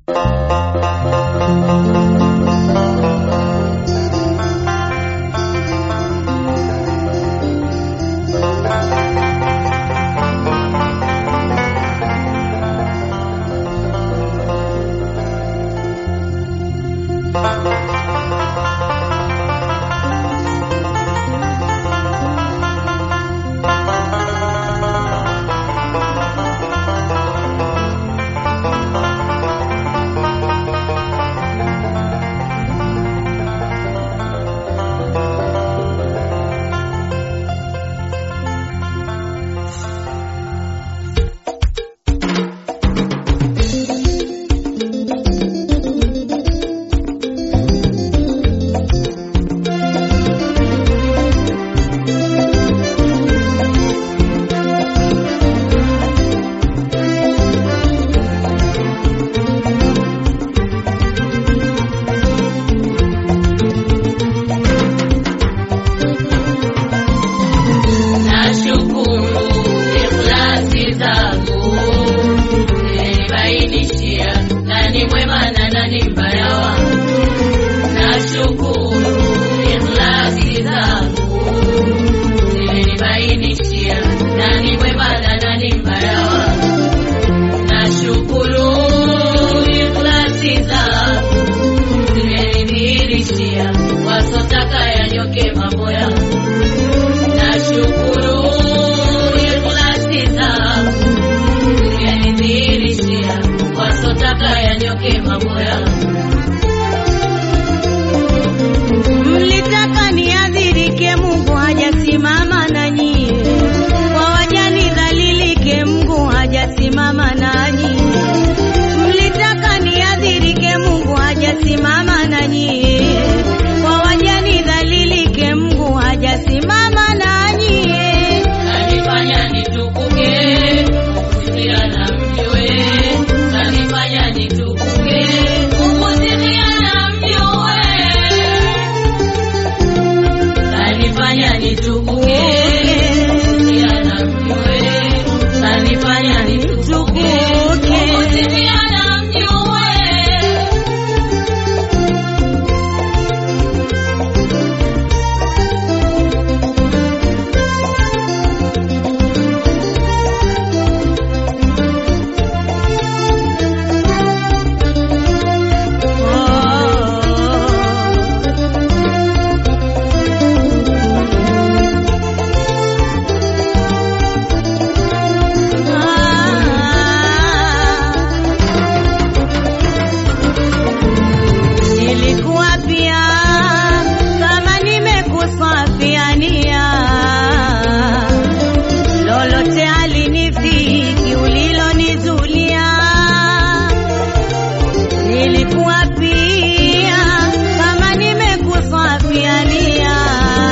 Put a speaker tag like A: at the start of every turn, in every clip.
A: Mlitaka niadhirike, Mungu hajasimama nanyi. Kwa wajani dhalilike, Mungu hajasimama nanyi. Mlitaka niadhirike, Mungu hajasimama nanyi. Kwa wajani dhalilike, Mungu hajasimama nanyi.
B: Kanifanya nitukuke, kukusia na mjue. Kanifanya nitukuke, kukusia na mjue. Kanifanya nitukuke, kukusia na mjue. Kanifanya nitukuke, kukusia na mjue.
A: Nilikuwa pia kama nimekusafiania, lolote halinifiki ulilonizulia. Nilikuwa pia kama nimekusafiania,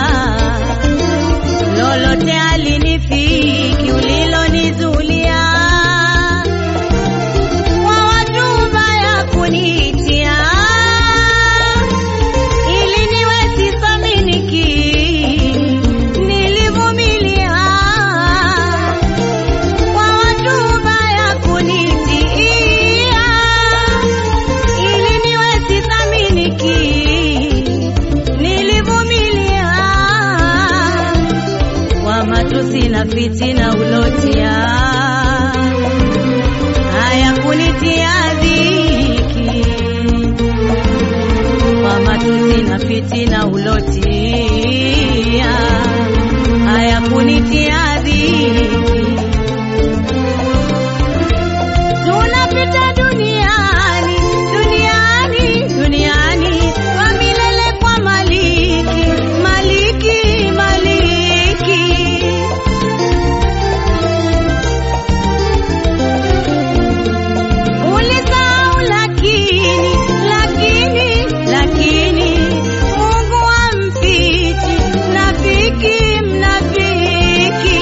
A: lolote halinifiki ulilonizulia. Kwa watu ubaya kunitia, ili niwe sithaminiki, nilivumilia. Kwa watu ubaya kunitia, ili niwe sithaminiki, nilivumilia. Kwa matusi na fitina ulotia, haya kunitia dhiki. Kwa matusi na fitina ulotia, haya kunitia dhiki. Tunapita duniani, duniani, duniani, kwa milele kwa maliki, maliki, maliki. Ulisahau lakini, lakini, lakini, Mungu hamfichi mnafiki, mnafiki.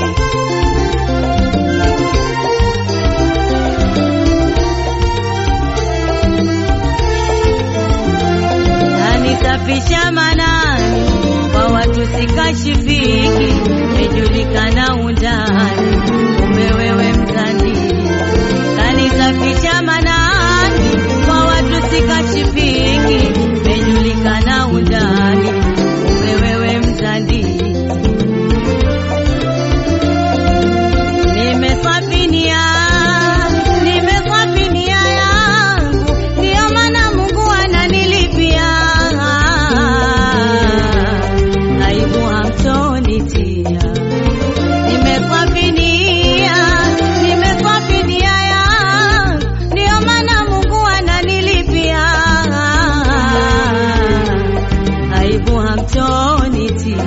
A: Kanisafisha manani, kwa watu sikashifiki, umejulikana undani, kumbe wewe mzani. Kanisafisha manani, sikashifiki, mejulikana undani, kumbe wewe mtandi. Nimesafinia yangu, ndio maana Mungu ananilipia. Aibu hamtonitia. Nimesafinia yangu, ndio maana Mungu ananilipia. Aibu hamtonitia.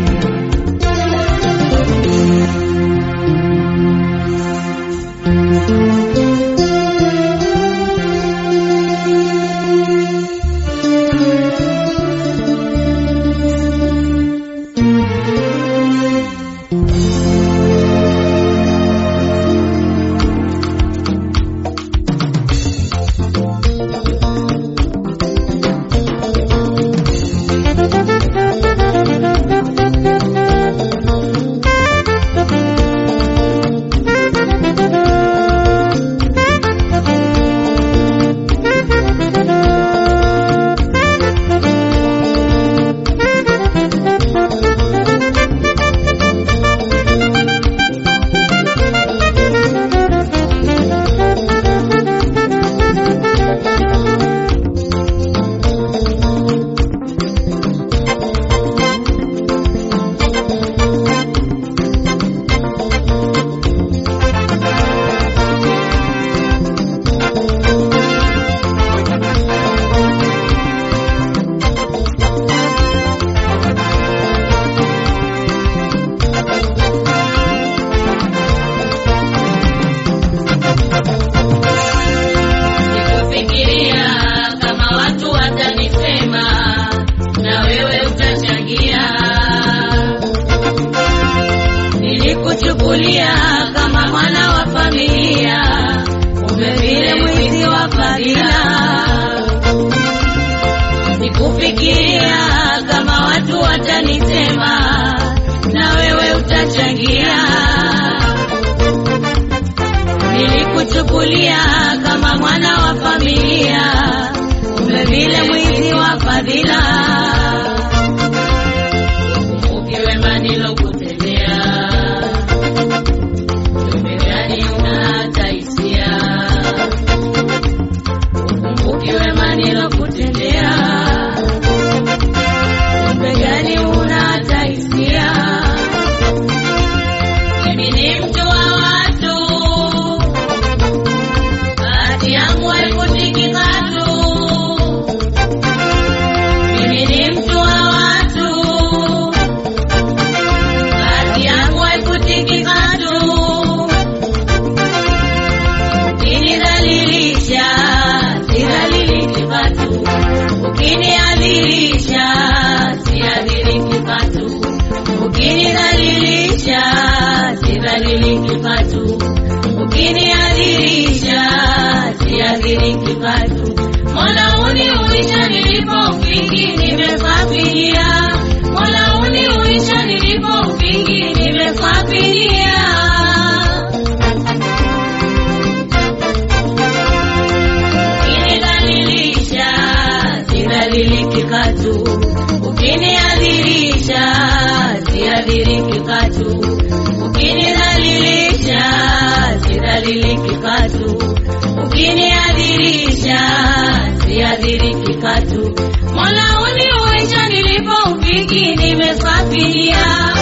A: Nilikuchukulia kama mwana wa familia, kumbe vile mwizi wa fadhila. Sikufikiria kama watu watanisema, na wewe utachangia. Nilikuchukulia kama mwana wa familia, kumbe vile mwizi wa fadhila. Ukumbuke wema nilokutendea, duniani unaacha hisia. Ukumbuke wema nilokutendea, duniani unaacha hisia. Mimi ni mtu wa watu, bahati yangu haikutiki katu. Mimi ni mtu wa watu, bahati yangu haikutiki katu. Ukinidhalilisha, sidhaliliki katu. Ukiniadhirisha, siadhiriki katu. Ukinidhalilisha, sidhaliliki katu. Ukiniadhirisha, siadhiriki katu. Mola uniuisha nilipofiki, nimesafiria. Mola uniuisha nilipofiki, nimesafiria. Ukinidhalilisha, sidhaliliki katu. Ukiniadhirisha, siadhiriki katu. Ukinidhalilisha, sidhaliliki katu. Ukiniadhirisha, siadhiriki katu. Mola uniuisha nilipofiki, nimesafiria.